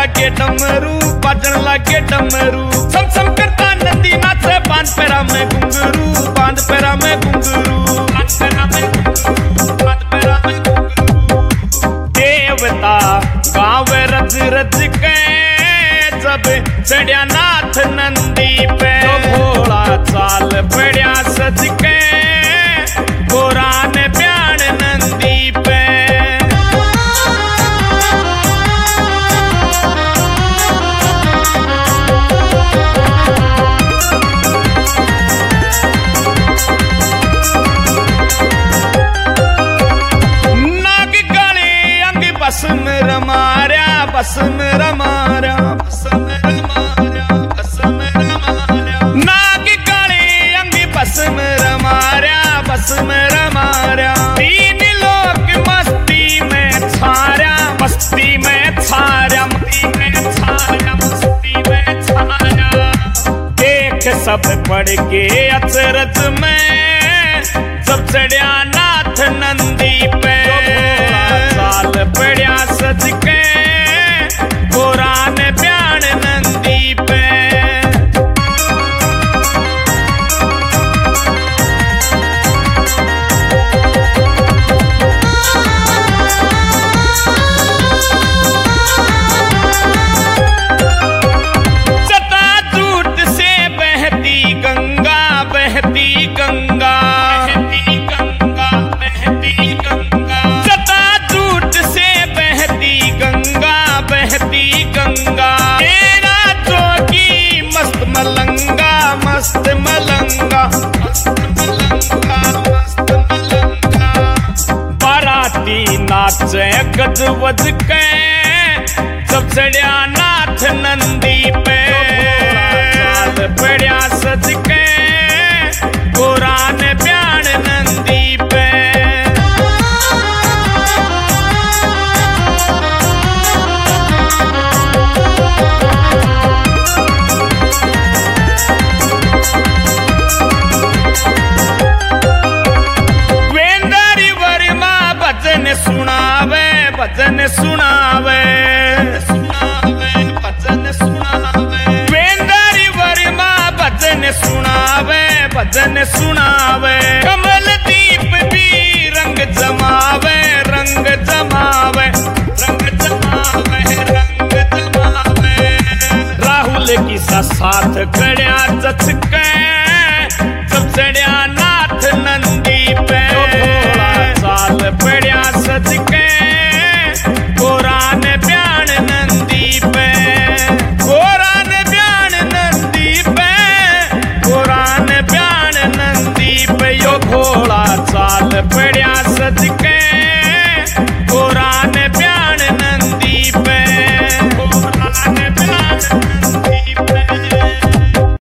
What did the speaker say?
लागे डमरू बाजन लागे डमरू सम सम करता नंदी नाचे बांध पैरा में घुंघरू बांध पैरा में घुंघरू बांध पैरा में घुंघरू बांध पैरा में घुंघरू देवता गाँव रज रज के जब चढ़िया नाथ नंदी पे भोला चाल पड़िया सज के गोरा ने प्याण नंदी पे नाग गले अंग बस में रमार्या बस में रमार्या बस में रमार्या बस में रमार्या नाग गले अंग बस में रमार्या बस में रमार्या तीन लोग मस्ती में छार्या मस्ती में छार्या मस्ती में छार्या मस्ती में छार्या देख सब पड़ के अचरज में सब चढ़िया नाथ नंदी पे चाल पड़िया सज के गोरा ने प्याण नंदी पे जटाजूट से बहती गंगा बहती गंगा बहती गंगा बहती गंगा जटाजूट से बहती गंगा बहती गंगा तेरा जोगी मस्त मलंगा मस्त मलंगा मस्त मलंगा मस्त मलंगा बाराती नाचे गज वज के सब चढ़िया नाथ नंदी पे चाल पड़िया सज के गोरा ने प्याण नंदी पे वेंदरी वर्मा भजन सुनावे भजन सुनावे भजन सुनावे वेंदरी वर्मा भजन सुनावे भजन सुनावे कमल दीप भी रंग जमावे रंग जमावे रंग जमावे रंग जमावे राहुल की साथ खड़िया जच के